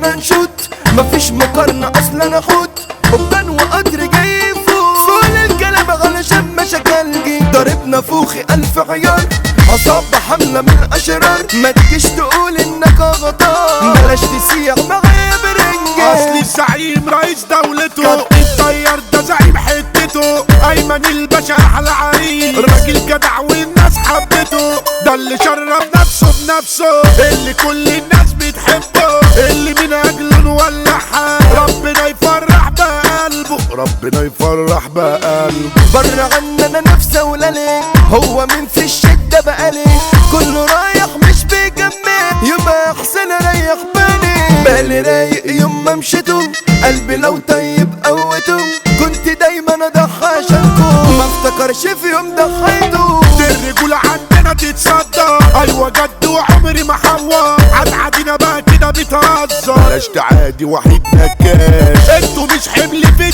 احنا نشوت، مفيش مقارنة اصلا اخوت، قبان وقدر جاي فوق فول الكلام علشان مشاكلجي، ضربنا فوخي 1000 عيار، عصاب حملة من الاشرار، ما تجيش تقول انك غطار، بلاش تسيح معايا برنجة. اصل الزعيم رئيس دولته، كابتن الطيار ده زعيم حتته، ايمن الباشا احلى عريس، راجل جدع والناس حبته، ده اللي شرف نفسه بنفسه، اللي كل الناس بتحبه، اللي من اجله نولعها، ربنا يفرح بقلبه، ربنا يفرح بقلبه. بره عننا نفسه ولا ليه، هو مين في الشدة بقالي، كله رايح مش بيكمل، يبقى احسن اريح بالي رايق يوم ما مشيتم، قلبي لو طيب قوته، كنت دايما اضحى عشانكم، ما افتكرش في يوم ضحيته. دي الرجولة عندنا تتصدى، ايوه جد وعمري ما حور، عدعدينا بقى كده بتهزر، بلاش تعادي وحيد نكاش، انتوا مش حمل في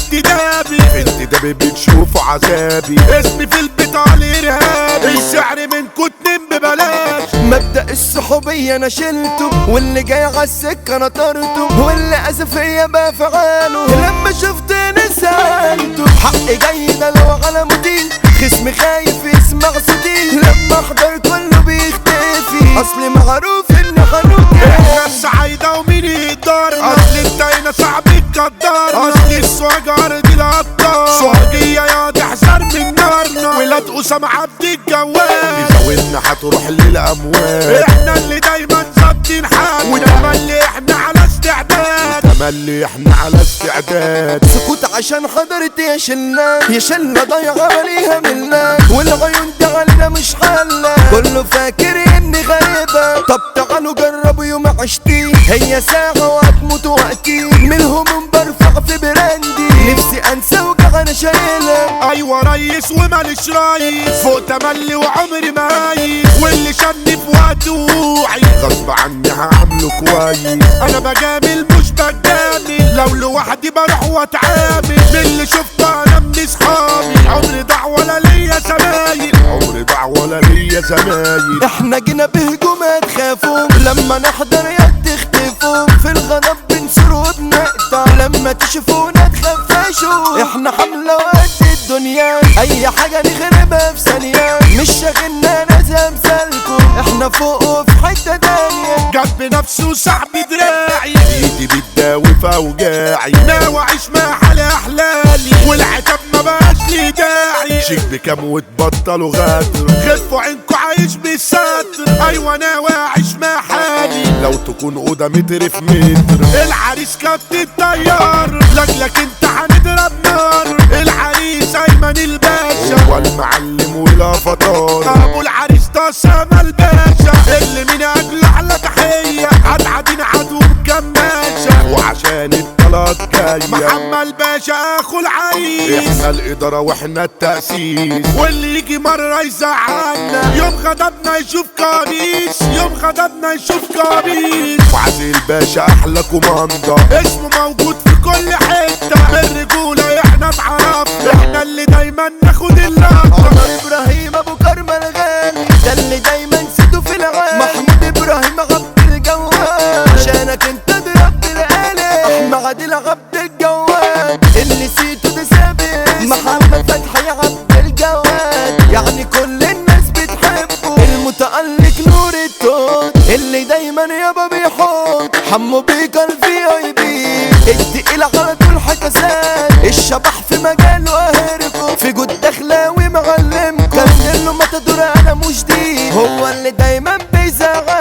انتدابي بتشوفوا عذابي، اسمي في البطاقة الارهابي، السعر منكوا 2 ببلاش. مبدأ الصحوبية انا شلته، واللي جاي عالسكة انا طرته، واللي اسفية بفعاله، لما شفت نسالته، حقي جاي ده لو على مدين، خصمي خايف يسمع صوتي، لما احضر كله بيختفي، اصلي معروف اني خانوتي، احنا السعايدة ومين يقدرنا، اصل انت هنا صعب تقدرنا، اصل السواجر دي القطار، سواجية يا تحذر من نارنا، ولاد أسامة عبد الجواد، زاولنا هتروح للأموال، احنا اللي دايما ظابطين حالنا، وتملي احنا على استعداد، تملي احنا على استعداد. سكوت عشان حضرت يا شلة ضايعة ماليها منا، والعيون دي علينا مش حلة، كله فاكر اني غريبة، طب تعالوا جربوا يوم عشتي، هي ساعة وهتموت وقتي، من الهموم برفع في براندي، نفسي انسى وجع انا شايلها، ايوه ريس وماليش رايس، فوق تملي وعمري ما عايز، واللي شني في وقت وعي، غصب عني هعمله كويس، انا بجامل مش بجامل، لو لوحدي بروح واتعامل، من اللي شفته انا من اصحابي، عمري ضاع ولا ليا زمايل، عمري ضاع ولا ليا زمايل. احنا جينا بهجومات خافوا، لما نحضر يا تختفوا، في الغضب بنصر وبنقطع، لما تشوفونا تخفشوا، احنا حملة وقت الدنيا، اي حاجة نخربها في ثانية، مش شاغلنا ناس امثالكم، احنا فوق وفي حتة تانية، جاب بنفسه صاحب دراعي، ايدي بتداوي في اوجاعي، ناوي اعيش مع حالي احلالي، والعتاب ما بقاش لي داعي، شيك بكام وتبطلوا غدر، خفوا عينكوا عايش بالستر، ايوه ناوي اعيش مع حالي، لو تكون اوضه متر في متر، العريس كابتن الطيار، لاجلك انت هنضرب نار، العريس ايمن الباشا، هو المعلم ولا فطار، ابو العريس ده سما الباشا، اللي من اجله احلى تحيه، عدعدين عدو بكماشة، وعشان الطلاق جايه، محمد باشا اخو العريس، احنا الاداره واحنا التاسيس، واللي يجي مره يزعلنا، يوم غضبنا يشوف كابيس، يوم غضبنا يشوف كابيس، وعزيز الباشا احلى كوماندا، اسمه موجود في كل حته، بالرجوله احنا اتعرفنا، احنا اللي دايما ناخد اللقطه، عمر ابراهيم ابو كرم الغالي، ده اللي دايما سيده في العالي، محمود ابراهيم عبد الجواد، عشانك انت ضربت الآلة، احمد عادل عبد الجواد، اللي سيته ده ثابت، محمد فتحي عبد الجواد، يعني كل الناس بتحبه، المتألق نور التوت، اللي دايما يابا بيحط، حمو بيكا الVIP، التقيل على طول حكاسات، الشبح في مجاله اهركم، في جود دخلاوي معلمكم، كان له ما تدور انا مش دي، هو اللي دايما بيزعل